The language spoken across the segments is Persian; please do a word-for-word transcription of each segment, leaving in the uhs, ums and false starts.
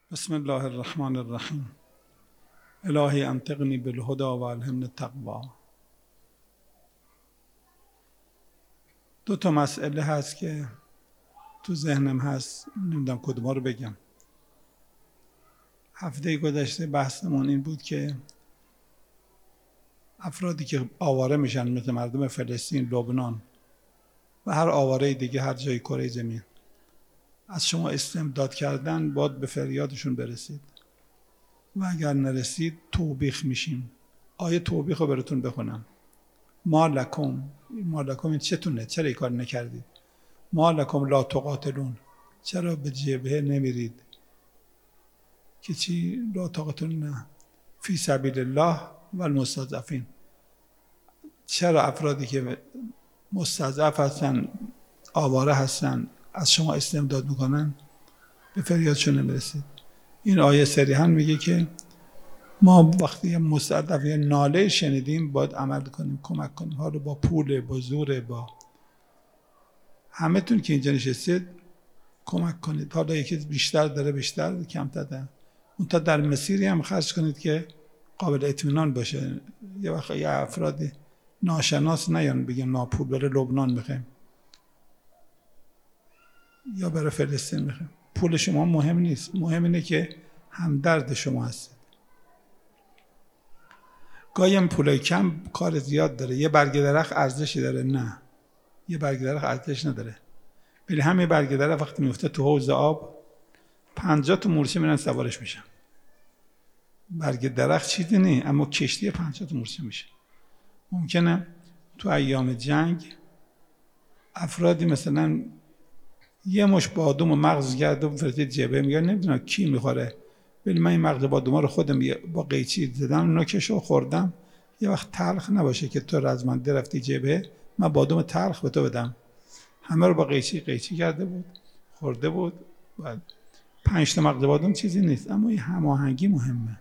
بسم الله الرحمن الرحیم. الهی انطقنی بالهدى و الهمنی التقوی. دو تا مسئله هست که تو ذهنم هست، نمیدونم کدوم رو بگم. هفته گذشته بحثمون این بود که افرادی که آواره میشن مثل مردم فلسطین، لبنان و هر آواره دیگه هر جای کره زمین، از شما استمداد کردن، باید به فریادشون برسید و اگر نرسید توبیخ میشیم. آیه توبیخ رو براتون بخونم. ما لکم، ما لکم این چتونه؟ چرا این کار نکردید؟ ما لکم لا تقاتلون، چرا به جبهه نمیرید؟ که چی؟ لا تقاتلون نه فی سبیل الله و المستضعفین. چرا افرادی که مستضعف هستن، آواره هستن، از شما استمداد میکنن، به فریادشون نمیرسید؟ این آیه صریحا میگه که ما وقتی مستضعف یا ناله شنیدیم باید عمل کنیم، کمک کنیم. حالا با پول، با زور، با همه تون که اینجا نشستید کمک کنید. حالا یکی بیشتر داره، بیشتر، کمتر داره، اون تا در مسیری هم خرج کنید که قابل اطمینان باشه. یه وقت یه افرادی ناشناس نیان بگیم ما پول برای لبنان میخوایم یا برای فلسطین میخوایم. پول شما مهم نیست، مهم اینه که همدرد شما هستید. گاهی هم پولای کم کار زیاد داره. یه برگ درخت ارزشی داره؟ نه، یه برگ درخت ارزش نداره. ولی همین برگ درخت وقتی میفته تو حوض آب، پنجاه تا مورچه میرن سوارش میشن. برگ درخت چیزی نه، اما کشتی پنجاه تا مورچه میشه. ممکنه تو ایام جنگ افرادی مثلا یه مش بادوم و مغز کرده و فرستید جبهه، میگن نمیدونم کی میخوره، ولی من این مغز بادوم رو خودم با قیچی زدم، نوکشو خوردم. یه وقت تلخ نباشه که تو رزمنده رفتی جبهه، من بادوم تلخ به تو بدم. همه رو با قیچی قیچی کرده بود، خورده بود. بعد پنج تا مغز بادوم چیزی نیست، اما این هماهنگی مهمه.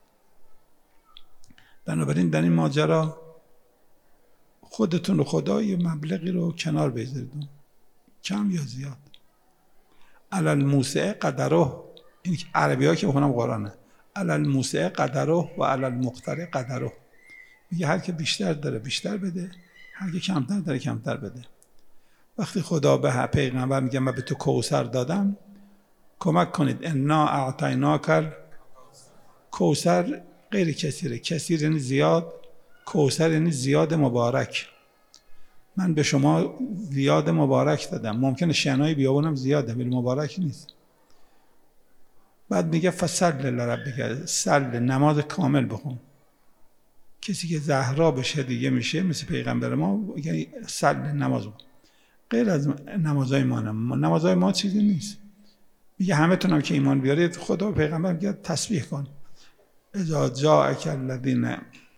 بنابراین در این ماجرا خودتون و خدا یه مبلغی رو کنار بذارید، کم یا زیاد. علی الموسع قدره، این عربی ها که بخونم قرآنه. علی الموسع قدره و علی المقتر قدره. میگه هر که بیشتر داره بیشتر بده، هر که کمتر داره کمتر بده. وقتی خدا به پیغمبر میگه من به تو کوثر دادم، کمک کنید. انا اعطیناک کوثر غیر کثیره. کثیر یعنی زیاد، کوثر یعنی زیاد مبارک. من به شما زیاد مبارک دادم. ممکنه شنای بیابونم زیاده ولی مبارک نیست. بعد میگه فصل لربک، صل، نماز کامل بخون. کسی که زهرا بشه دیگه میشه مثل پیغمبر ما، یعنی صل، نماز بخون. غیر از نمازهای ما هم. نمازهای ما چیزی نیست. میگه همه تونم که ایمان بیارید، خدا و پیغمبر میگه تسبیح کن. اذا جاءک الذین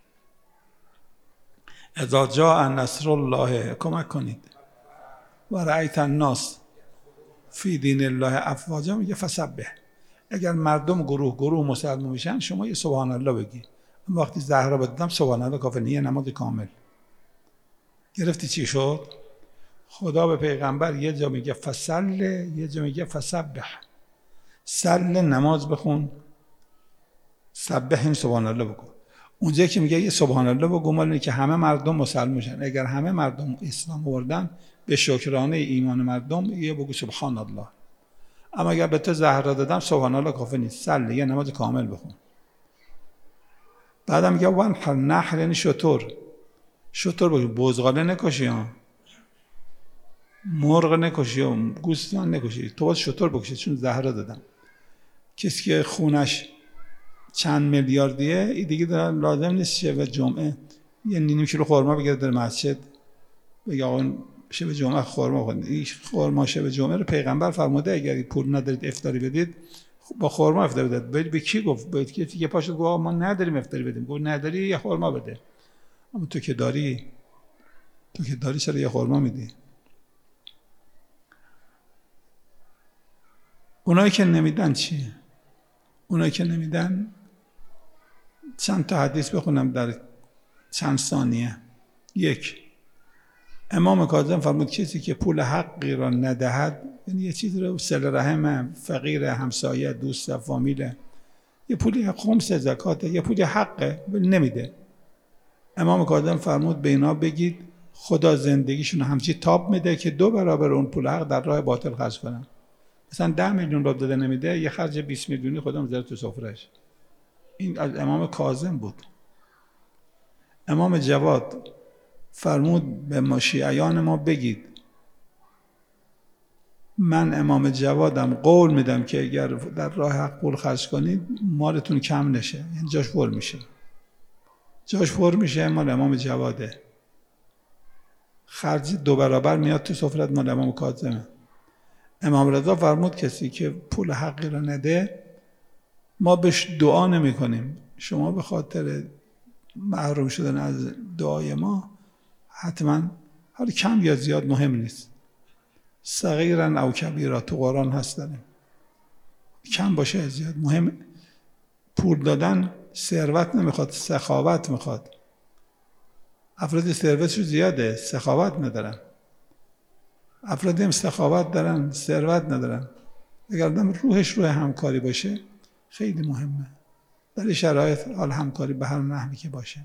اذا جاء نصر الله، کمک کنید. و رأیت الناس فی دین الله افواجا، میگه فسبح. اگر مردم گروه گروه مسلمان میشن، شما یه سبحان الله بگی. اما وقتی زهرا بدم سبحان الله کافی نیست، نماز کامل. گرفتی چی شد؟ خدا به پیغمبر یه جا میگه فصل، یه جا میگه فسبح. صل، نماز بخون. سبح، این سبحان الله بگو. اونجا که میگه یه سبحان الله بگو، مال که همه مردم مسلمان میشن. اگر همه مردم اسلام آوردن، به شکرانه ایمان مردم یه بگو سبحان الله. اما اگر به تو زهرا دادم، سبحان الله کافی نیست، صل، یه نماز کامل بخون. بعدم میگه وانحر، نحر یعنی شتر. شتر بگو، بزغاله نکشی ها، مرغ نکشی ها، گوسفند نکشی، تو باید شتر بکشی چون زهرا دادم. کسی که خونش چند میلیاردیه، این دیگه لازم نیست شب جمعه یه نیم کیلو خرما بگیره در مسجد بگه آقا شب جمعه خرما بخورید. این خرما شب جمعه رو پیغمبر فرموده اگر پول ندارید افطاری بدید، با خرما افطاری بدید. به کی گفت؟ به کسی که پاشد گفت ما نداریم افطاری بدیم. گفت نداری یه خرما بده. اما تو که داری، تو که داری چرا یه خرما میدی؟ اونایی که نمیدن چی؟ اونایی که نمیدن، چند تا حدیث بخونم در چند ثانیه. یک، امام کاظم فرمود کسی که پول حقی را ندهد، یعنی یه چیزی رو صله رحم، فقیر، همسایه، دوست، فامیل، یه پولی خمس زکات، یه پولی حقه نمیده، امام کاظم فرمود به اینا بگید خدا زندگیشون همچی تاب میده که دو برابر اون پول حق در راه باطل خرج کنن. مثلا ده میلیون رو داده نمیده، یه خرج بیست میلیونی خدا میذاره تو سفرهش. این از امام کاظم بود. امام جواد فرمود به ما شیعیان ما بگید من امام جوادم قول میدم که اگر در راه حق پول خرج کنید مالتون کم نشه، یعنی جاش پر میشه. جاش پر میشه مال امام جواده، خرج دو برابر میاد تو سفرت مال امام کاظمه. امام رضا فرمود کسی که پول حقی رو نده ما بهش دعا نمی کنیم. شما به خاطر محروم شدن از دعای ما حتما، حالا کم یا زیاد مهم نیست، صغیرن او کبیرا تو قرآن هست داریم، کم باشه زیاد مهم. پول دادن ثروت نمیخواد، سخاوت میخواد. افراد ثروتشون زیاده سخاوت ندارن، افرادی هم سخاوت دارن ثروت ندارن. اگر آدم روحش روح همکاری باشه خیلی مهمه در این شرایط، حال همکاری به هر نحوی که باشه.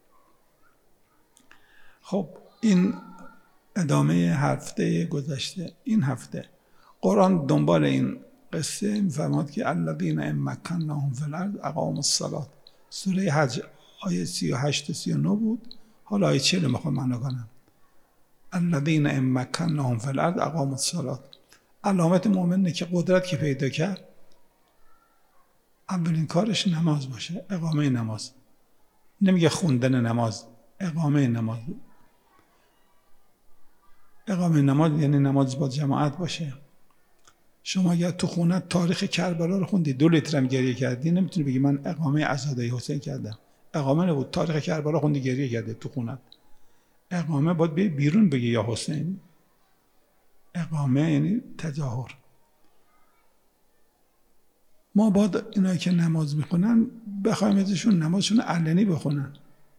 خب این ادامه هفته گذشته. این هفته قرآن دنبال این قصه میفرماد که الذین ان مکناهم فی الارض اقاموا الصلاة. سوره حج آیه سی و هشت سی و نه بود، حالا آیه چهل میخوام معنا کنم. الذین ان مکناهم فی الارض اقاموا الصلاة. علامت مؤمنه که قدرت که پیدا کرد اولین کارش نماز باشه، اقامه نماز. نمیگه خوندن نماز، اقامه نماز. اقامه نماز یعنی نماز با جماعت باشه. شما اگر تو خونه تاریخ کربلا رو خوندی دو لیترم گریه کردی، نمیتونی بگی من اقامه عزاداری حسین کردم. اقامه نبود، تاریخ کربلا خوندی گریه کرده تو خونه. اقامه باید بی بیرون بگی یا حسین. اقامه یعنی تظاهر. ما باید اینایی که نماز میخونن بخوایم ازشون نمازشون علنی بخونن.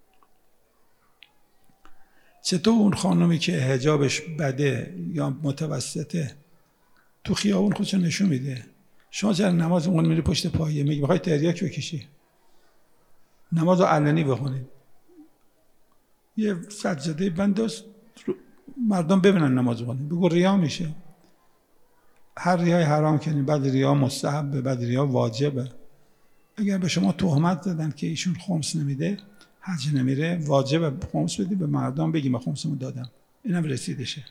چطور اون خانمی که حجابش بده یا متوسطه تو خیابون خودشو نشون میده، شما چرا نماز اون میری پشت پایه میگی میخوای تریاک بکشی؟ نماز رو علنی بخونید. یه سجاده بنداز مردم ببینن نماز بخونید، بگو ریا میشه. هر ریای حرام کنید، بعد ریا مستحبه، بعد ریا واجبه. اگر به شما تهمت زدن که ایشون خمس نمیده، حج نمیره، واجبه خمس بدی به مردم، بگی من خمسمو دادم، اینم رسیدشه.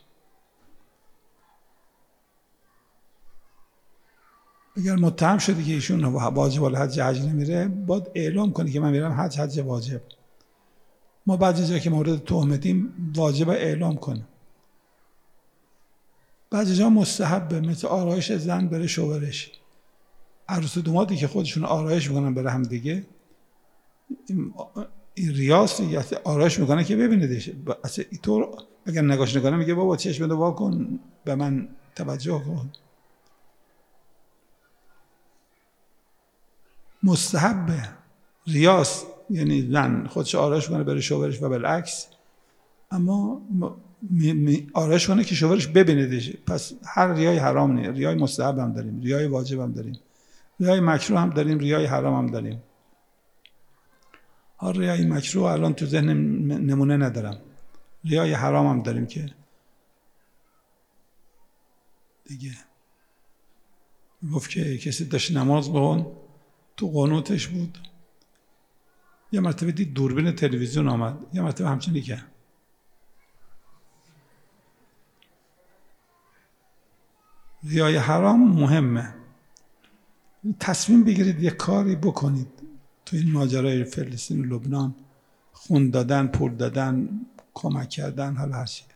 اگر متهم شدی که ایشون واجب الحج حج نمیره، باید اعلام کنی که من میرم حج، حج واجب. ما بعضی جا که مورد تهمتیم واجب اعلام کنیم. بعضی جا مستحبه، مثل آرایش زن بره شوهرش. عروس و دامادی که خودشون آرایش میکنن بره هم دیگه، این ریاست یا آرایش میکنه که ببینیدش. اصلا اینطور اگر نگاش نکنه میگه بابا چشم وا کن به من توجه کن. مستحبه، ریاست یعنی زن خودش آرایش کنه بره شوهرش و بالعکس. اما می می آرایش کنه که شوهرش ببینیدش. پس هر ریای حرام نیست، ریای مستحب هم داریم، ریای واجب هم داریم، ریای مکروه هم داریم، ریای حرام هم داریم. هر ریای مکروه الان تو ذهن نمونه ندارم. ریای حرام هم داریم که دیگه گفت که کسی داشت نماز بخون، تو قنوتش بود، یه مرتبه دید دوربین تلویزیون آمد، یه مرتبه همچنین که ریای حرام مهمه. تصمیم بگیرید یه کاری بکنید تو این ماجرای فلسطین و لبنان، خون دادن، پول دادن، کمک کردن، حالا هر چی،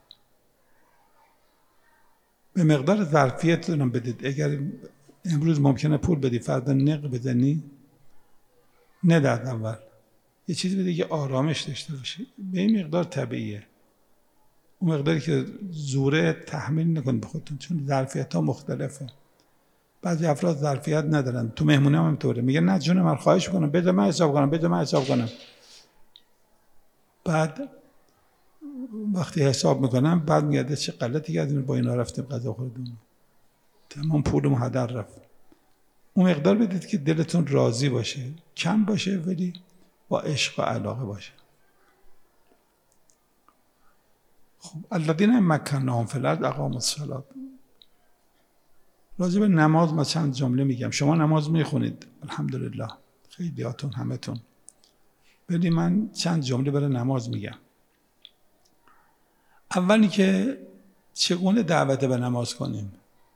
به مقدار ظرفیتتون بدید. اگر امروز ممکنه پول بدی فردا نق بزنی، نداد اول یه چیزی بده که آرامش داشته باشی، به این مقدار طبیعیه. اون مقداری که زوره تحمیل نکن به خودتون، چون ظرفیت ها مختلفه. بعضی افراد ظرفیت ندارن. تو مهمونی هم اینطوره، میگه نه جون من خواهش میکنم بده من حساب کنم، بده من حساب کنم. بعد وقتی حساب میکنم بعد میگه چه غلطی کردیم با اینا رفتیم غذا خوردیم، تمام پولم هدر رفت. اون مقدار بدید که دلتون راضی باشه، کم باشه ولی با عشق و علاقه باشه. خب الذین مکناهم فی الارض اقاموا الصلاة. راجع به نماز ما چند جمله میگم. شما نماز میخونید الحمدلله، خیلیاتون همتون، ولی من چند جمله برای نماز میگم. اولی که چگونه دعوت به نماز کنیم.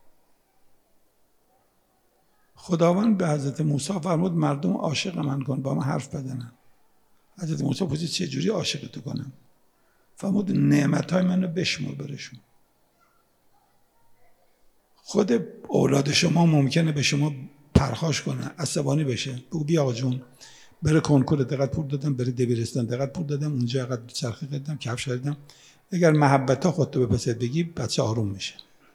خداوند به حضرت موسی فرمود مردم عاشق من کن، با من حرف بزنن. حضرت موسی پرسید چه جوری عاشق تو کنم؟ فرمود نعمتهای منو بشمر برشون. خود اولاد شما ممکنه به شما پرخاش کنه، عصبانی بشه، بگو بیا آقا جون بره کنکور دقت پول دادم، بره دبیرستان دقت پول دادم، اونجا دقت چرخی دادم، کفش خریدم. اگر محبت ها خودتو به پسر بگی بچه آروم میشه.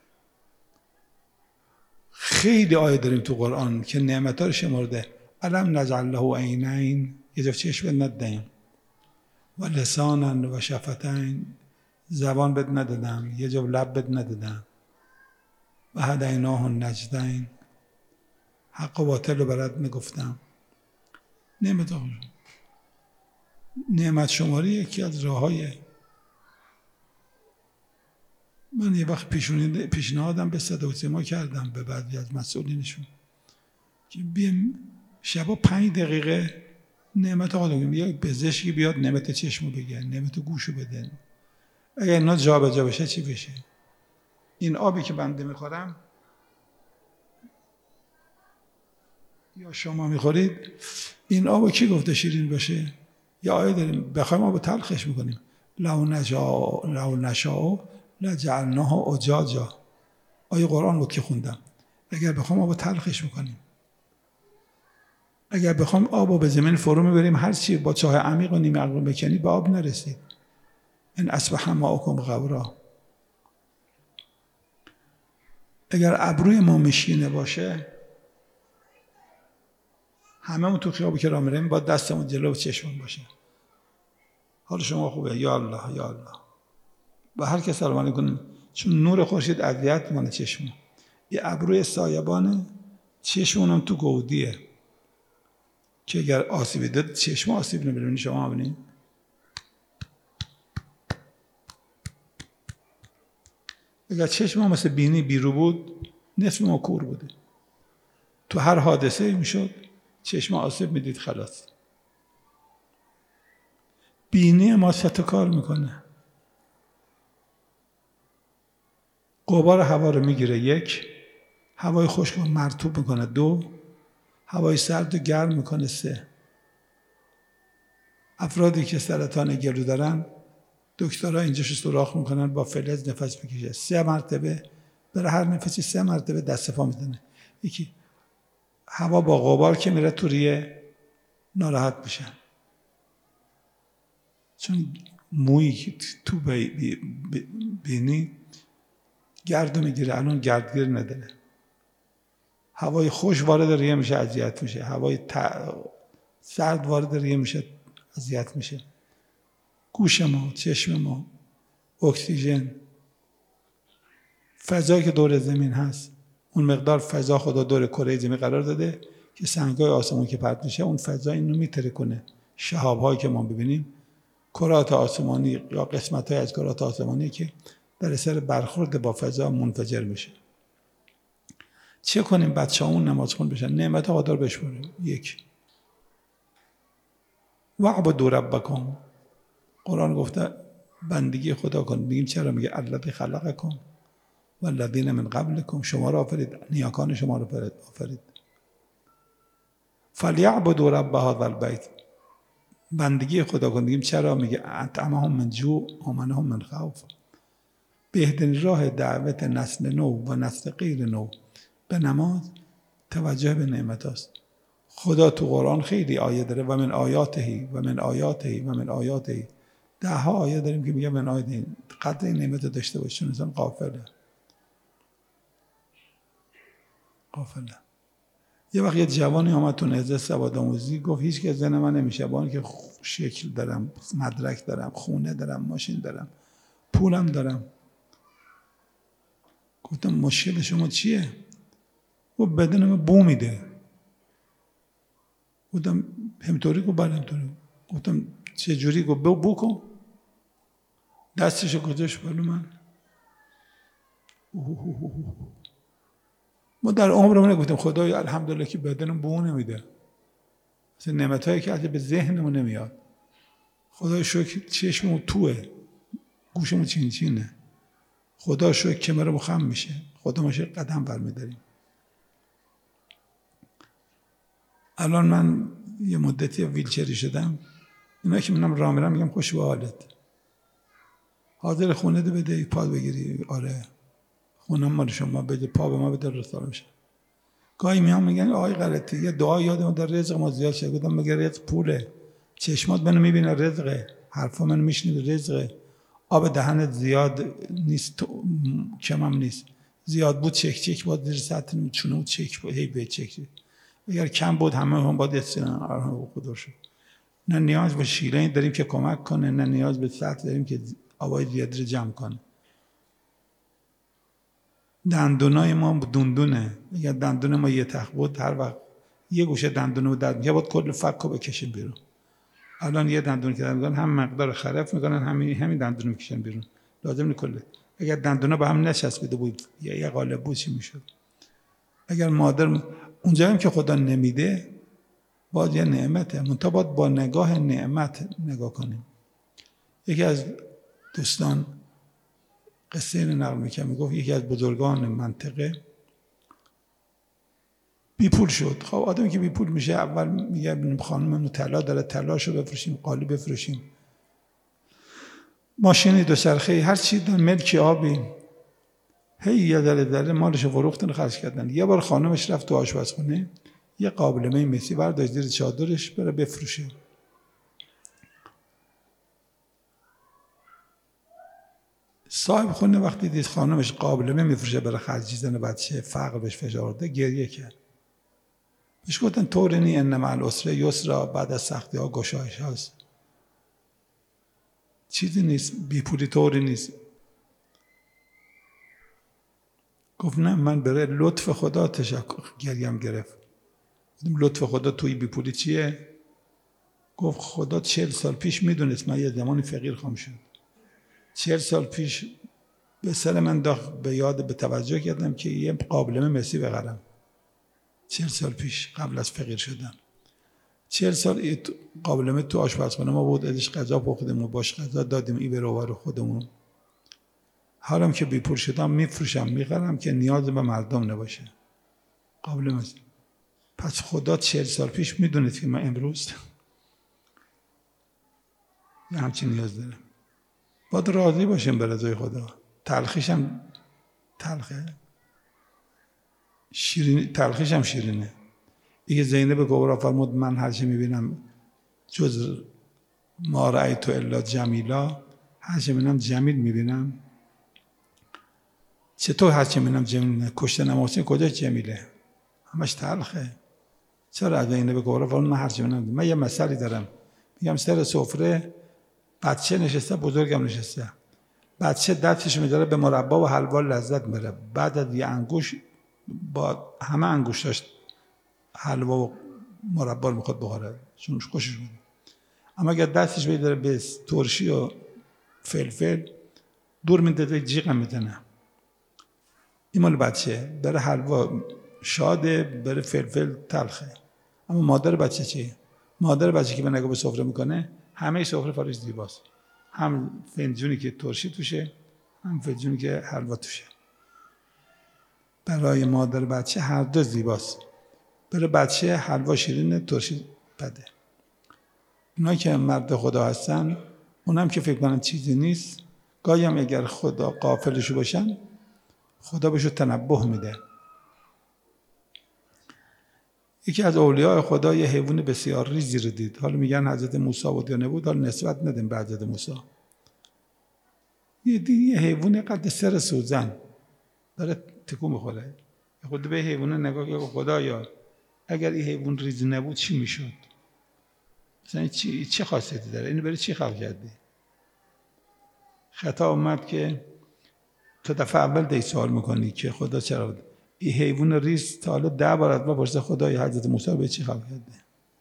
خیلی آیه داریم تو قرآن که نعمت ها رو شمرده. الم نجعل له عینین، یه جفت چشم ندادیم، و لسانا و شفتین، زبان بد ندادم، یه جفت لب بد ندادم، و هدیناه النجدین، حق و باطل رو برات نگفتم. نعمت ها نعمت شماری یکی از راه های. من یه وقت پیشنهادم به صدا و سیما کردم به بعضی از مسئولینشون که بیایم شبا پنج دقیقه نعمت آقا بگیم. یا پزشکی بیاد نعمت چشمو بگه، نعمت گوشو بده. اگر اینا جا به جا بشه چی بشه؟ این آبی که بنده میخورم یا شما میخورید، این آبو کی گفته شیرین باشه؟ یا آیه داریم بخوایم آبو تلخش میکنیم. لو نشاء لو نشاء لجعلناه اجاجا. آیه قرآن بود که خوندم. اگر بخوایم آبو تلخش میکنیم، اگر بخوایم آبو به زمین فرو میبریم، هر چی با چاه عمیق و نیم عقل بکنی به آب نرسید. این اصبح ماؤکم غورا. اگر ابروی ما مشکینه باشه، هممون تو خیابون که راه میریم با دستمون جلو چشمون باشه. حال شما خوبه؟ یا الله یا الله. و هر کس سلام علیکم، چون نور خورشید اذیت مال چشم. یه ابروی سایبانه، چشمونم تو گودیه که اگر آسیبی داد چشم آسیب نمیبینی. شما ببینید اگر چشم مثل بینی بیرو بود، نصف ما کور بوده. تو هر حادثه میشد چشم آسیب میدید خلاص. بینی ما ست کار میکنه. غبار هوا رو میگیره، یک، هوای خشک رو مرطوب میکنه، دو، هوای سرد و گرم میکنه، سه. افرادی که سرطان گلو دارن دکترها اینجاشو سوراخ میکنن با فلز نفس میکشه، سه مرتبه برای هر نفسی سه مرتبه دست پا میزنه. یکی هوا با غبار که میره تو ریه ناراحت میشن، چون مویی تو بینی گردو میگیره، الان گردگیر نداره. هوای خوش وارد ریه میشه اذیت میشه، هوای سرد وارد ریه میشه اذیت میشه. گوش ما، چشم ما، اکسیژن، فضایی که دور زمین هست، اون مقدار فضا خدا دور کره زمین قرار داده که سنگای آسمون که پرت میشه اون فضا اینو میتره کنه. شهاب‌هایی که ما ببینیم کرات آسمانی یا قسمت‌های از کرات آسمانی که در اثر برخورد با فضا منفجر میشه. چه کنیم بچه‌مون نماز خون بشن؟ نعمت خدا رو بشمریم. یک، واعبدوا ربکم. قرآن گفته بندگی خدا کن. میگیم چرا؟ میگه الذی خلقکم والذین من قبلکم. شما را آفرید، نیاکان شما را آفرید. فلیعبدوا رب هذا البیت. بندگی خدا کن. میگیم چرا؟ میگه اطعمهم من جوع آمنهم من خوف. بهترین راه دعوت نسل نو و نسل غیر نو به نماز توجه به نعمت است. خدا تو قرآن خیلی آیه داره و من آیاته و من آیاته و من آیاته. ده ها آیه داریم که میگه من آیاته. قدر این نعمت داشته باشه، چون انسان غافله. غافله. یه وقت یه جوانی آمد تو نهضت سواد آموزی گفت هیچ که زن من نمیشه، با اینکه شکل دارم، مدرک دارم، خونه دارم، ماشین دارم، پولم دارم. گفتم مشکل شما چیه؟ گفت بدنم بو میده. گفتم همطوری؟ گفت بله همطوری. گفتم چه جوری؟ گفت بو بو کن. دستشو گذاشت بالو من. ما در عمرمون گفتیم خدایا الحمدلله که بدنم بو نمیده. مثل نعمتایی که به ذهنمون نمیاد. خدای شکر چشممون توه، گوشمون چین چینه. خدا شکر کمرمون خم میشه. خدا ما شکر قدم برمیداریم. الان من یه مدتی ویلچری شدم. اینا که منم راه میرم میگم خوش به حالت. حاضر خونه ده بده پا بگیری؟ آره. خونم مال شما بده، پا به ما بده رسال میشه. گاهی میام میگن آقای غلطی یه دعا یادم در رزق ما زیاد شد. گفتم مگه رزق پوله؟ چشمات منو میبینه رزقه، حرفا منو میشنوه رزقه. آب دهنت زیاد نیست، کمم نیست. زیاد بود چک چک بود زیر سطح چونه بود چک بود هی به چک. اگر کم بود همه هم باید استنان خدا شد. نه نیاز به شیله‌ای داریم که کمک کنه، نه نیاز به سطح داریم که آبای زیادی رو جمع کنه. دندونای ما دندونه. اگر دندون ما یه تخ بود هر وقت یه گوشه دندون رو در میگه باید کل فک رو بکشیم بیرون. الان یه دندون که دندون هم مقدار خرف میکنن، همین همین دندون رو میکشن بیرون. لازم نیست کله. اگر دندونا به هم نچسبیده بود یا یه قالب بود چی میشد؟ اگر مادر اونجا هم که خدا نمیده باید یه نعمته، منتها باید با نگاه نعمت نگاه کنیم. یکی از دوستان قصه اینو نقل میکنه، میگفت یکی از بزرگان منطقه بی پول شد. خب آدمی که بی پول میشه اول میگه خانم طلا داره، طلاشو بفروشیم، قالی بفروشیم، ماشینی دوچرخه، هر چی داره، ملکی آبی. هی یه ذره ذره مالشو فروختن خرج کردن. یه بار خانمش رفت تو آشپزخونه، یه قابلمه مسی برداشت زیر چادرش بره بفروشه. صاحب خونه وقتی دید خانمش قابلمه میفروشه برای خرجیدن بچه، فقر بهش فشار آورده، گریه کرد. بهش گفتن طوری نی، ان مع العسر یسرا، بعد از سختی ها گشایش هست. چیزی نیست، بی پولی طوری نیست. گفت نه من برای لطف خدا تشکر، گریم گرفت. لطف خدا توی بی پولی چیه؟ گفت خدا چهل سال پیش میدونست من یه زمانی فقیر خواهم شد. چهل سال پیش به سر من داخت، به یاد به توجه کردم که یه قابلمه مسی بخرم. چهل سال پیش قبل از فقیر شدن. چهل سال قابلمه تو آشپزخانه ما بود، ازش غذا پختیم و باش غذا دادیم ای برو رو خودمون. حالا که بی پول شدم میفروشم میخرم که نیاز به مردم نباشه. قابلمه. پس خدا چهل سال پیش میدونید که من امروز یه همچین نیاز دارم. باید راضی باشیم به رضای خدا. تلخیشم تلخه، شیرین تلخیشم شیرینه. دیگه زینب کبرا فرمود من هر چی میبینم جز ما رأیت الا جمیلا، هر چی میبینم جمیل میبینم. چطور هر چی میبینم جمیل؟ کشته نمازین کجا جمیله؟ همش تلخه. چرا از زینب کبرا فرمود من هر چی میبینم؟ من یه مثالی دارم، میگم سر سفره بچه نشسته، بزرگم نشسته، بچه دستش میذاره به مربا و حلوا لذت میبره، بعد از یه انگوش با همه انگوشتاش حلوا و مربا رو میخواد بخوره چون خوشش میاد. اما اگر دستش بذاره به ترشی و فلفل دور میندازه جیغم میزنه. این مال بچه، بره حلوا شاده، بره فلفل تلخه. اما مادر بچه چیه؟ مادر بچه که به نگاه به سفره میکنه همه سفره فارش زیباست، هم فنجونی که ترشی توشه هم فنجونی که حلوا توشه. برای مادر بچه هر دو زیباست. برای بچه حلوا شیرینه، ترشی بده. اونا که مرد خدا هستن اونم که فکر کنن چیزی نیست، گاهی هم اگر خدا غافلشو باشن خدا بهشو تنبه میده. یکی از اولیاء خدا یه حیوان بسیار ریزی رو دید. حالا میگن حضرت موسی بود یا نبود، حالا نسبت ندیم به حضرت موسی. یه یه حیوان قد سر سوزن داره تکون میخوره. خود به حیوان نگاه که خدایا اگر این حیوان ریزی نبود چی میشد؟ مثلا چی چه خاصیتی داره؟ اینو برای چی خلق کردی؟ خطاب اومد که تو دفعه اول دی سوال میکنی که خدا چرا بده. این حیوان ریز تا حالا ده بار از ما پرسه خدای حضرت موسی به چی خلق کرده.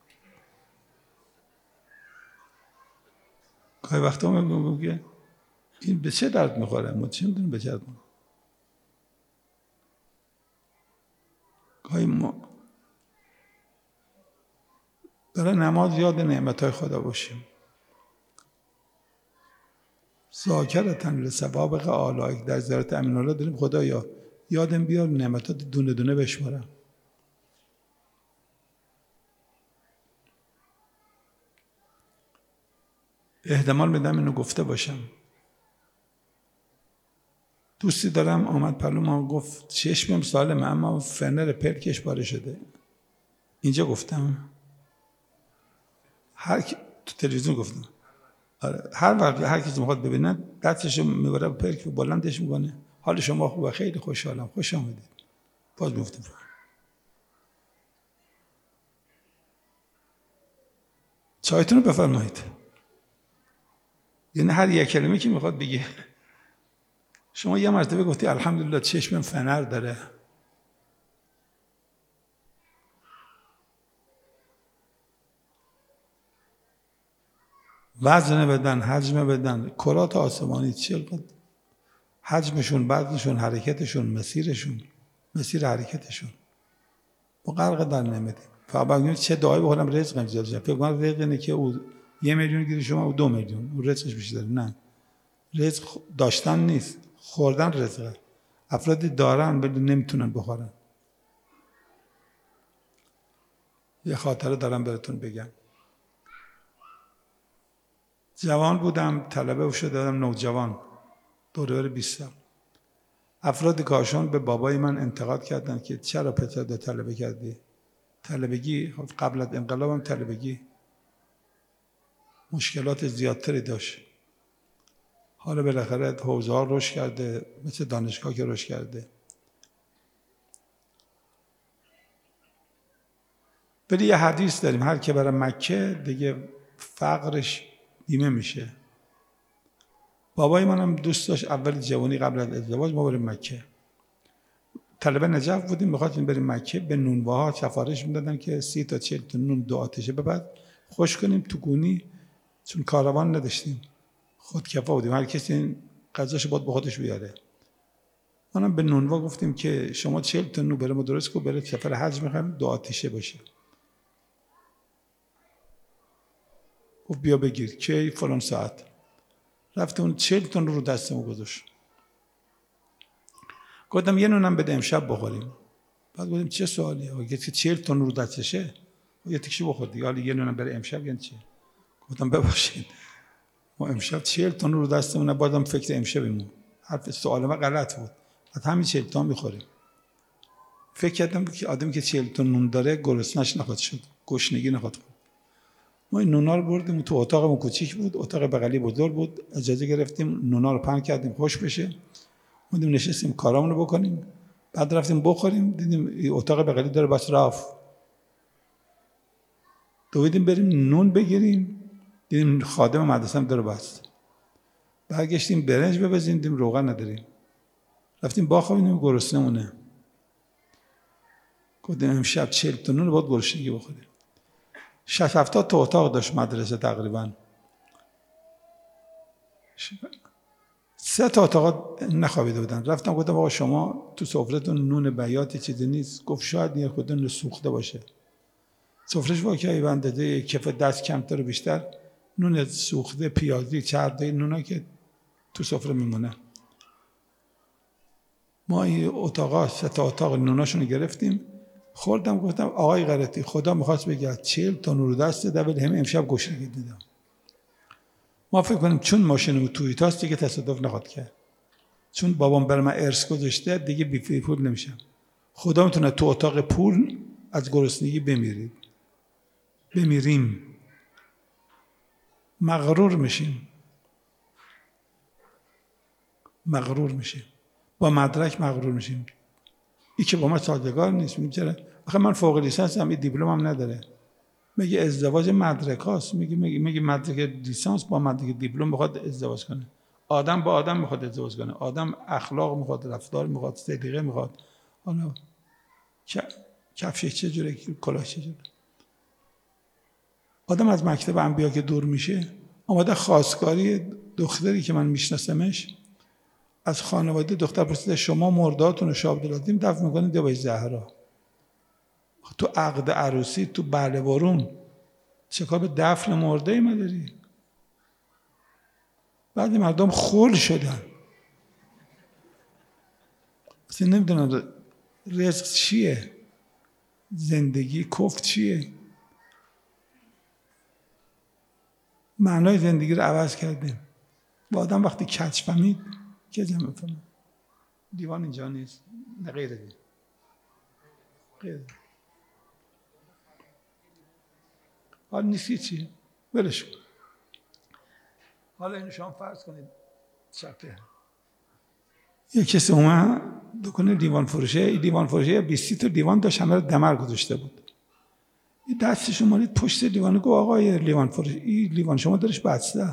گاهی وقتا من میگه این به چه درد میخوره؟ ما چه میدونیم به چه درد میخوره؟ گاهی ما برای نماز یاد نعمتهای خدا باشیم. ذاکرتن لسوابق آلائک در زیارت امین الله داریم خدایا یادم بیار نعمتات دونه دونه بشمارم. احتمال میدم اینو گفته باشم. دوستی دارم آمد پلو ما گفت چشمم سالمه اما فنر پلکش پاره شده. اینجا گفتم هر کی تو تلویزیون گفتم آره هر وقت هر کسی میخواد ببینه دستشو میبره به پلک و بلندش میکنه. حال شما خوبه؟ خیلی خوشحالم. خوش آمدید. باز گفتم چایتون رو بفرمایید. یعنی هر یک کلمه که میخواد بگه. شما یه مرتبه گفتی الحمدلله چشمم فنر داره. وزن بدن، حجم بدن، کرات آسمانی چقدر حجمشون، وزنشون، حرکتشون، مسیرشون، مسیر حرکتشون. ما غرق در نعمتیم. فقط بگیم چه دعایی بخونم رزقم زیاد شه. فکر کنم رزق اینه که او یه میلیون گیری شما او دو میلیون. اون رزقش بیشتره. نه. رزق داشتن نیست. خوردن رزقه. افرادی دارن ولی نمیتونن بخورن. یه خاطره دارم براتون بگم. جوان بودم، طلبه شده دادم نوجوان. دوره بیست سال. افراد کاشان به بابای من انتقاد کردن که چرا پسر ده طلبه کردی؟ طلبگی قبل از انقلابم طلبگی مشکلات زیادتری داشت. حالا بالاخره حوزه ها رشد کرده مثل دانشگاه که رشد کرده. ولی یه حدیث داریم هر که بره مکه دیگه فقرش بیمه میشه. بابای منم دوست داشت اول جوانی قبل از ازدواج ما بریم مکه. طلبه نجف بودیم می‌خواستیم بریم مکه. به نونواها سفارش میدادن که سی تا چهل تا نون دو آتشه ببر خوش کنیم تو گونی چون کاروان نداشتیم. خودکفا بودیم. هر کسی غذاشو باید به خودش بیاره. منم به نونوا گفتیم که شما چهل تا نون برام درست کن برای سفر حج می‌خوایم دو آتشه باشه. گفت بیا بگیر کی فلان ساعت. رفت اون چهل تا نون رو دستمون گذاشت. گفتم یه نونم بده امشب بخوریم. بعد گفتم چه سوالیه؟ اگه که چهل تا نون رو دستشه یه تکشی بخور دیگه. حالا یه نونم برای امشب یعنی چی؟ گفتم ببخشید ما امشب چهل تا نون رو دستمونه بازم فکر امشبمون. حرف سوال ما غلط بود. بعد همین چهل تا میخوریم. فکر کردم که آدمی که چهل تا نون داره گرسنه‌اش نخواد شد. گشنگی نخواد خورد. ما این نونا رو بردیم تو اتاقمون کوچیک بود. اتاق بغلی بزرگ بود. اجازه گرفتیم نونا رو پهن کردیم خوش بشه. بودیم نشستیم کارامون رو بکنیم. بعد رفتیم بخوریم دیدیم اتاق بغلی داره بس رفت. دویدیم بریم نون بگیریم دیدیم خادم مدرسه هم داره بست. برگشتیم برنج ببزیم دیدیم روغن نداریم. رفتیم بخوابیم گرسنه‌مونه. گفتیم امشب چهل تا نون باید گرسنگی بخوریم. شصت هفتاد تا اتاق داشت مدرسه تقریبا. سه تا اتاق نخوابیده بودن. رفتم گفتم آقا شما تو سفرهتون نون بیاتی چیزی نیست؟ گفت شاید یه خود نون سوخته باشه. سفرهش واقعی بنده کف دست کمتر و بیشتر نون سوخته پیازی چرده نونا که تو سفره میمونه. ما این اتاقا سه تا اتاق نوناشون گرفتیم. خوردم گفتم آقای غلطی خدا میخواست بگه چهل تا نور دست ده ولی همه امشب گشنگی دیدم. ما فکر کنیم چون ماشینم توی تاست دیگه تصادف نخواد کرد. چون بابام بر من ارث گذاشته دیگه بی پول نمیشم. خدا میتونه تو اتاق پول از گرسنگی بمیرید. بمیریم. مغرور میشیم. مغرور میشیم. با مدرک مغرور میشیم. این که با ما سازگار نیست. میگه آخه من فوق لیسانسم این دیپلمم نداره. میگه ازدواج مدرک هاست. میگه میگه میگه مدرک لیسانس با مدرک دیپلم بخواد ازدواج کنه. آدم با آدم میخواد ازدواج کنه، آدم اخلاق میخواد، رفتار میخواد، سلیقه میخواد. حالا کفشش چجوره، کلاه چجوره. آدم از مکتب انبیا که دور میشه، آمده خواستگاری دختری که من میشناسمش از خانواده دختر پرسیده شما مرداتون رو شاه عبدالعظیم دفن میکنید یا به زهرا؟ تو عقد عروسی تو بله برون چه کار به دفن مرده ای مداری؟ بعد مردم خول شدن، اصلا نمیدونن رزق چیه، زندگی کفر چیه. معنای زندگی رو عوض کردیم. با آدم وقتی کج فهمید که جمع میفهمه. دیوان اینجا نیست، نه غیره دی غیره. حال نیستی چی؟ برش کن. حالا اینو شما فرض کنید چپه یک کسی اومد دکان دیوان فروشه، این دیوان فروشه بیستی تا دیوان داشت، همه رو دمر گذاشته بود. این دستش اومدید پشت دیوان، گفت آقای لیوان فروش این لیوان شما دارش بسته،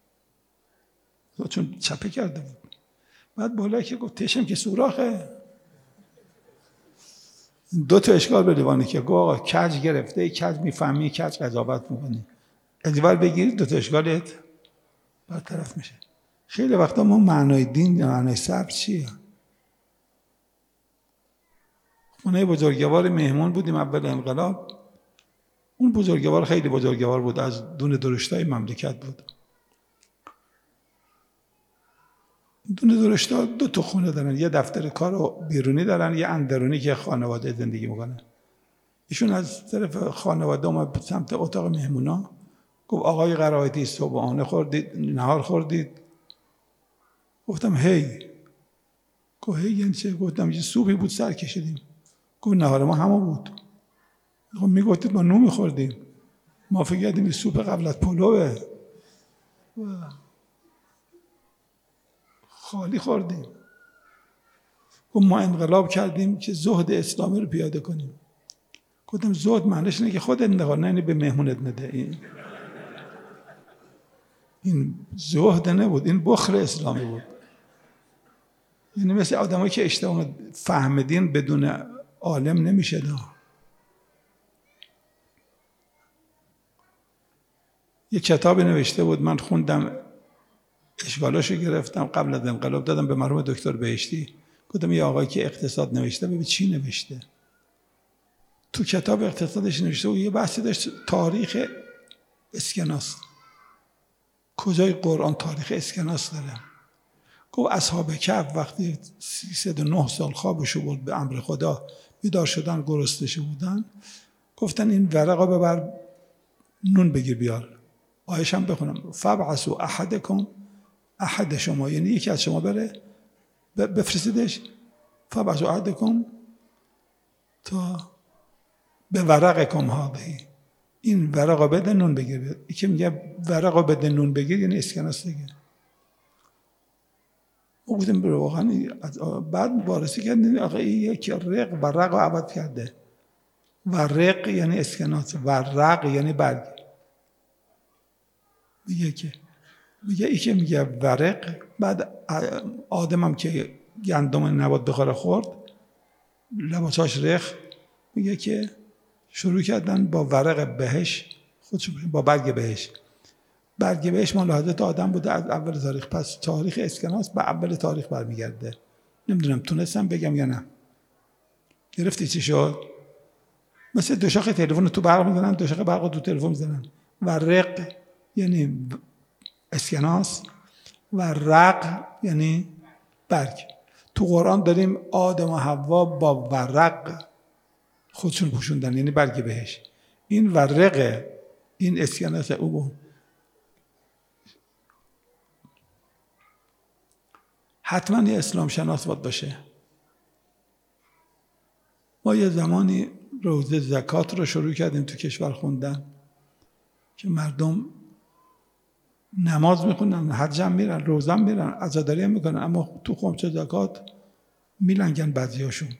چون چپه کرده بود. بعد بالا که گفت تشم که سوراخه، دو تا اشکال به لیوانی که گفت آقا کج گرفته، کج میفهمی، کج قضاوت میکنی، اجبار بگیرید دو تا اشکالت برطرف میشه. خیلی وقتا ما معنای دین معنای صبر چیه؟ خونه بزرگوار مهمون بودیم اول انقلاب. اون بزرگوار خیلی بزرگوار بود، از دون درشتای مملکت بود. دون درشتا دو تا خونه دارن، یه دفتر کار بیرونی دارن، یه اندرونی که خانواده زندگی میکنن. ایشون از طرف خانواده اومد سمت اتاق مهمونا، گفت آقای قرائتی صبحانه خوردید، نهار خوردید؟ گفتم هی. گفت هی یعنی چه؟ گفتم یه صبحی بود سر کشیدیم. گفت نهار ما همه بود. خب میگفتید ما نون میخوردیم، ما فکر کردیم این سوپ قبل از پلوه خالی خوردیم. گفت ما انقلاب کردیم که زهد اسلامی رو پیاده کنیم. گفتم زهد معنیش اینه که خودت نخور، نه به مهمونت نده. این این زهد نبود، این بخل اسلامی بود. یعنی مثل آدمایی که اشتباه فهمیدین بدون عالم نمیشه ده. یه کتابی نوشته بود، من خوندم، اشکالاشو گرفتم، قبل از انقلاب دادم به مرحوم دکتر بهشتی. گفتم یه آقایی که اقتصاد نوشته، ببین چی نوشته. تو کتاب اقتصادش نوشته و یه بحثی داشت تاریخ اسکناس. کجای قرآن تاریخ اسکناس داره؟ گفت اصحاب کهف وقتی سیصد و نه سال خوابشو برد به امر خدا، بیدار شدن گرسنه بودن، گفتن این ورقا ببر نون بگیر بیار. آیش هم بخونم فبعثوا احدکم، احد شما یعنی یکی از شما بره بفرستیدش، فبعثوا احدکم تا به ورقکم هذه، این ورقا بده نون بگیر بیار. یکی میگه ورقا بده نون بگیر یعنی اسکناس دیگه. گفتم برو واقعا. بعد وارسی کردیم آقا یک رق ورق رو عوض کرده. ورق یعنی اسکناس، ورق یعنی برگ. میگه که میگه ای که میگه ورق، بعد آدمم که گندم نبات بخوره خورد، لباساش رخ، میگه که شروع کردن با ورق بهش، خودشون با برگ بهش. برگ بهش مال حضرت آدم بوده از اول تاریخ، پس تاریخ اسکناس به اول تاریخ برمیگرده. نمیدونم تونستم بگم یا نه. گرفتی چی شد؟ مثل دو شاخه تلفن تو برق میزنن، دو شاخه برق تو تلفن میزنن. ورق یعنی اسکناس و رق یعنی برگ. تو قرآن داریم آدم و حوا با ورق خودشون پوشوندن یعنی برگ بهش. این ورق، این اسکناس او بود. حتما یه اسلام شناس باید باشه. ما یه زمانی روزه زکات رو شروع کردیم تو کشور خوندن که مردم نماز میخونن، حج هم میرن، روزه هم میرن، عزاداری هم میکنن، اما تو خمس زکات میلنگن بعضیاشون.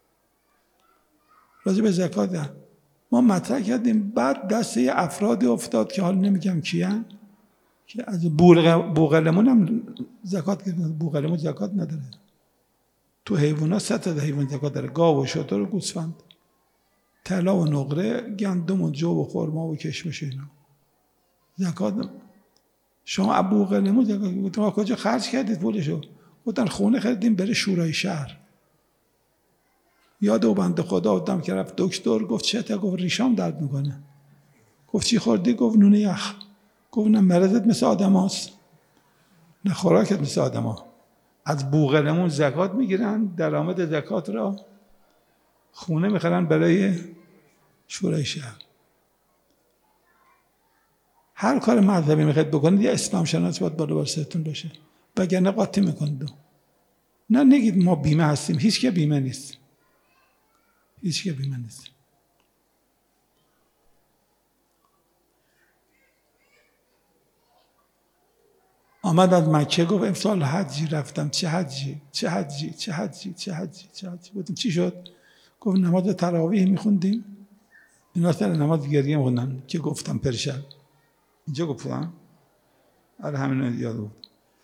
راجع به زکات ما مطرح کردیم، بعد دسته افرادی افتاد که حال نمیگم کیان، که از بوقلمون هم زکات گرفتن. بوقلمون زکات نداره. تو حیوانات سه تا حیوان زکات داره: گاو و شتر و گوسفند. طلا و نقره، گندم و جو و خرما و کشمش اینا زکات. شما بوقلمون زکات گفتم کجا خرج کردید پولشو؟ گفتن خونه خریدیم بره شورای شهر. یاد و بنده خدا آدم که رفت دکتر، گفت چه تا؟ گفت ریشام درد میکنه. گفت چی خوردی؟ گفت نون یخ. گفت نه مرضت مثل آدم هاست، نه خوراکت مثل آدم ها. از بوقلمون زکات میگیرن، درآمد زکات را خونه میخرن برای شورای شهر. هر کار مذهبی میخواید بکنید یه اسلام شناس باید بالا بر سرتون باشه، وگرنه قاطی میکنید. نه نگید ما بیمه هستیم، هیچ که بیمه نیست، هیچ که بیمه نیست. آمد از مکه گفت امسال حجی رفتم. چه حجی؟ چه حجی؟ چه حجی؟ چه حجی؟ چه حجی؟ گفتم چی شد؟ گفت نماز تراویح میخوندیم. اینا سر نماز گریه میخوندن که گفتم پرشب. اینجا گفتم آره همین یاد بود.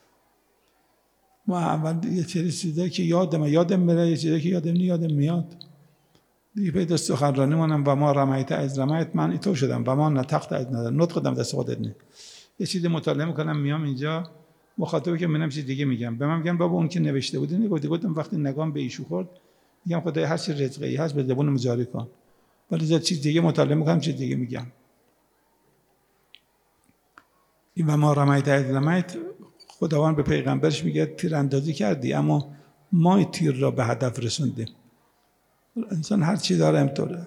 ما اول یه چیزی چیزایی که یادم یادم میره، یه چیزایی که یادم نی یادم میاد. دیگه پیدا سخنرانی منم و ما رمیت از رمیت، من اینطور شدم و ما نطقت از نظر نطق قدم دست خودت نه. یه چیزی مطالعه میکنم میام اینجا مخاطبی که منم چیز دیگه میگم، به من میگن بابا اون که نوشته بود نگفتی. گفتم وقتی نگام به ایشو خورد میگم خدای هر چی رزقی ای هست به زبون مجاری کن، ولی زیاد چیز دیگه مطالعه میکنم چیز دیگه میگم. این و ما رمیت از رمیت، خداوند به پیغمبرش میگه تیر اندازی کردی اما ما تیر را به هدف رسوندیم. انسان هر چی داره همطوره.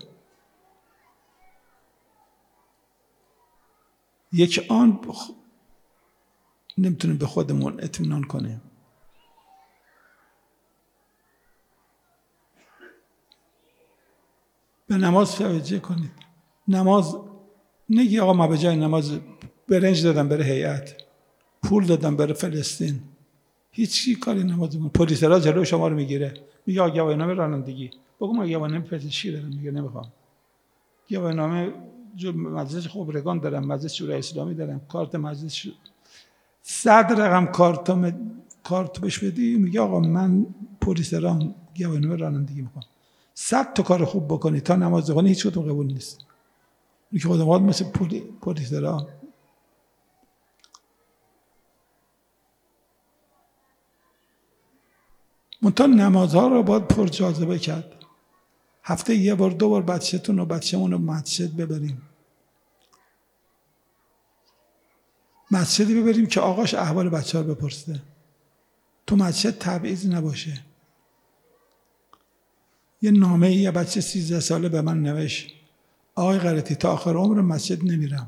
یک آن بخ... نمیتونیم به خودمون اطمینان کنیم. به نماز توجه کنید. نماز نگی آقا ما به جای نماز برنج دادم بره هیئت، پول دادم بره فلسطین، هیچ کاری نماز میکنه. پلیسرا جلو شما رو میگیره، میگه آقا گواهینامه رانندگی. بگو من گواهینامه پزشکی دارم. میگه نمیخوام. گواهینامه مجلس خبرگان دارم، مجلس شورای اسلامی دارم، کارت مجلس ش... صد رقم کارت کارت بهش بدی، میگه آقا من پلیسرام گواهینامه رانندگی میخوام. صد تا کار خوب بکنی تا نماز بخونی هیچ کدوم قبول نیست. میگه خودمون مثل پلی پلیسرا. منتها نمازها رو باید پر جاذبه کرد. هفته یه بار دو بار بچه‌تون و بچه‌مون رو مسجد ببریم. مسجدی ببریم که آقاش احوال بچه‌ها رو بپرسه. تو مسجد تبعیض نباشه. یه نامه یه بچه سیزده ساله به من نوشت: آقای غلطی تا آخر عمر مسجد نمیرم.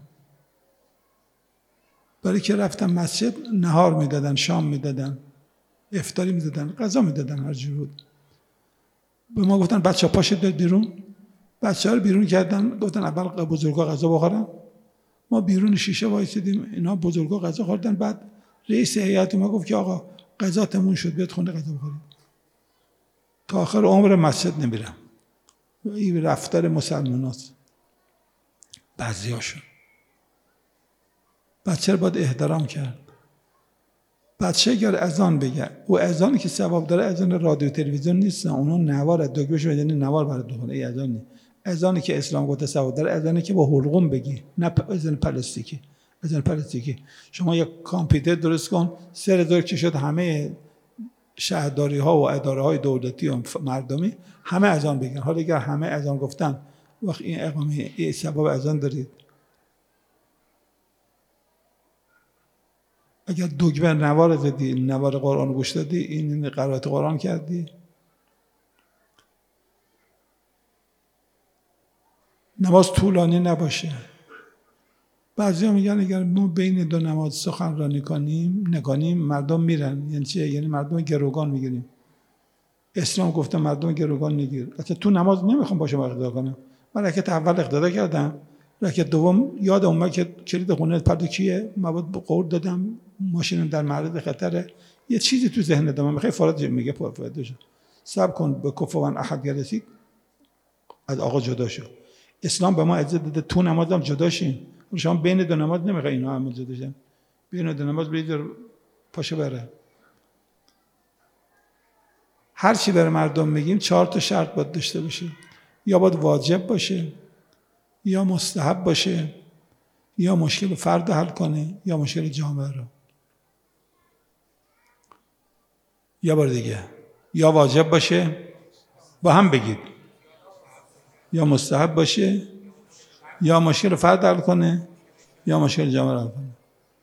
برای که رفتم مسجد نهار میدادن، شام میدادن، افطاری میدادن، غذا میدادن، هر جور بود. به ما گفتن بچه‌ها پاشید برید بیرون. بچه‌ها رو بیرون کردن، گفتن اول بزرگا غذا بخورن. ما بیرون شیشه وایسیدیم، اینا بزرگا غذا خوردن. بعد رئیس هیئت ما گفت که آقا غذا تموم شد، بیاد خونه غذا بخورید. تا آخر عمر مسجد نمیرم. این رفتار مسلماناست. بعضیاشون. بچه رو باید احترام کرد. بچه اگر اذان بگه، او اذانی که ثواب داره اذان رادیو تلویزیون نیست، اونو نوار دکمه‌شو بزنی نوار برات بخونه. این اذان نیست. اذانی که اسلام گفته ثواب داره اذانی که با حلقوم بگی، نه اذان پلاستیکی. اذان پلاستیکی شما یک کامپیوتر درست کن، سر هزار که شد همه شهرداری ها و اداره های دولتی و مردمی همه اذان بگن. حالا اگر همه اذان گفتن وقت این اقامه این ثواب اذان دارید. اگر دکمه نوار زدی، نوار قرآن گوش دادی، این قرائت قرآن کردی. نماز طولانی نباشه. بعضی ها میگن اگر ما بین دو نماز سخنرانی کنیم نکنیم مردم میرن. یعنی چیه؟ یعنی مردم گروگان میگیریم. اسلام گفته مردم گروگان نگیر. اصلا تو نماز نمیخوام با شما اقتدا کنم. من رکعت اول اقتدا کردم، رکعت دوم یادم اومد که کلید خونه پرد کیه، مواد قول دادم، ماشینم در معرض خطره. یه چیزی تو ذهن دارم میخوای فرات میگه پرفایده شو. صبر کن به کفوان احد رسید از آقا جدا شو. اسلام به ما اجازه داده تو نمازم جدا شین. شما بین دو نماز نمیخوای اینا هم جدا شن. بیاد نماز بیاد پاشه بره. هر چی برای مردم میگیم چهار تا شرط باید داشته باشه. یا باید واجب باشه، یا مستحب باشه، یا مشکل فرد حل کنه، یا مشکل جامعه رو. یا بار دیگه، یا واجب باشه، با هم بگید، یا مستحب باشه، یا مشکل فرد حل کنه، یا مشکل جامعه حل کنه.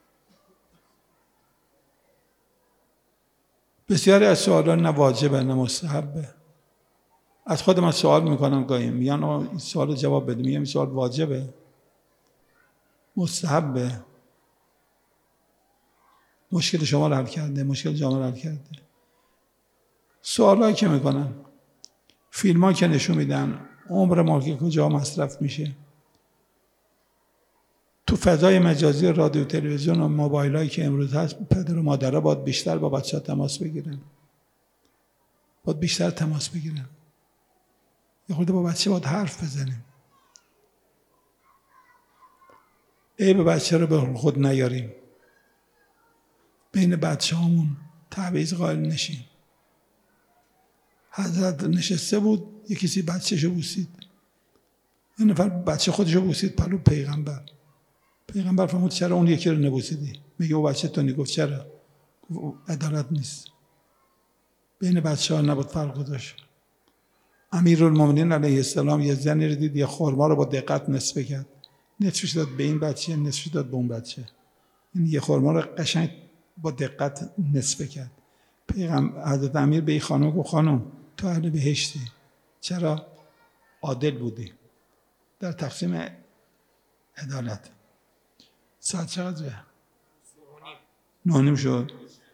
بسیاری از سوالات نه واجبه نه مستحبه. از خود من سوال میکنم گاهی، میگن این سوال جواب بده، میگم این سوال واجبه، مستحبه، مشکل شما رو حل کرده، مشکل جامعه رو حل کرده. سوالایی که میکنن، فیلم ها که نشون میدن عمر ما که کجا مصرف میشه، تو فضای مجازی رادیو تلویزیون و موبایل هایی که امروز هست، پدر و مادرها باید بیشتر با بچه ها تماس بگیرن، باید بیشتر تماس بگیرن، یه خورده با بچه باید حرف بزنیم، عیب بچه رو به خود نیاریم، بین بچه هامون تبعیض قائل نشیم. حضرت نشسته بود، یه کسی بچه‌شو بوسید، یه نفر بچه خودشو بوسید پلو پیغمبر. پیغمبر فرمود چرا اون یکی رو نبوسیدی؟ میگه او بچه تو نگفت چرا؟ گفت عدالت نیست. بین بچه ها نبود فرق داشت. امیرالمومنین علیه السلام یه زنی رو دید، یه خرما رو با دقت نصف کرد، نصفش داد به این بچه، نصفش داد به اون بچه. این یه خرما رو قشنگ با دقت نصف کرد. پیغمبر حضرت امیر به این خانم گفت خانم تو اهل بهشتی، چرا؟ عادل بودی در تقسیم عدالت. ساعت چقدره؟ نه نیم شد.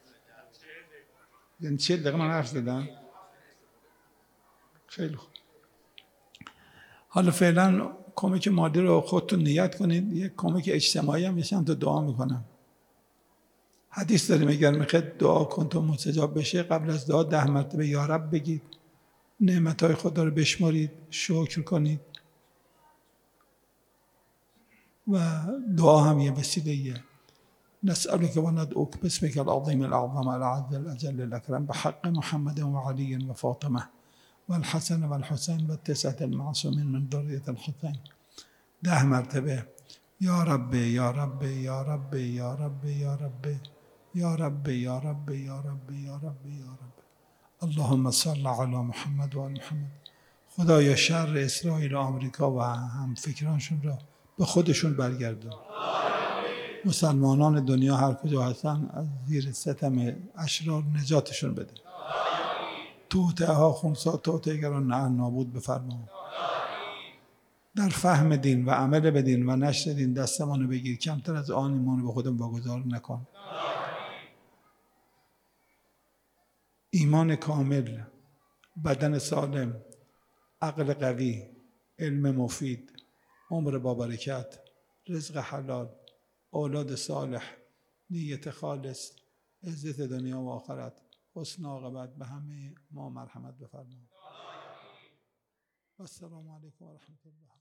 یعنی چهل دقیقه من حرف زدم. خیلی خوب. حالا فعلا کمک مادی رو خودتون نیت کنید. یک کمک اجتماعی هم چند تا دعا میکنم. حدیث داریم اگر میخواید دعا کن تا مستجاب بشه، قبل از دعا ده مرتبه یا رب بگید، نعمتهای خدا رو بشمارید، شکر کنید و دعا هم یه وسیله‌ایه. نسألك وندعوك باسمك العظيم الأعظم الأعز الأجل الأكرم بحق محمد وعلي وفاطمة والحسن والحسين والتسعة المعصومين من ذرية الحسين. ده مرتبه یا رب یا رب یا رب یا رب یا رب یا رب یا رب یا رب یا رب یا رب. اللهم صل علی محمد و آل محمد. خدایا شر اسرائیل و آمریکا و هم فکرانشون را به خودشون برگردون. مسلمانان دنیا هر کجا هستن از زیر ستم اشرار نجاتشون بده. توطئه ها خونسا توطئه‌گران نه نابود بفرما. در فهم دین و عمل به دین و نشر دین دستمانو بگیر، کمتر از آن ایمان به خودم واگذار نکن. ایمان کامل، بدن سالم، عقل قوی، علم مفید، عمر با برکت، رزق حلال، اولاد صالح، نیت خالص، عزت دنیا و آخرت، حسن عاقبت به همه ما مرحمت بفرما. و السلام علیکم و رحمت الله.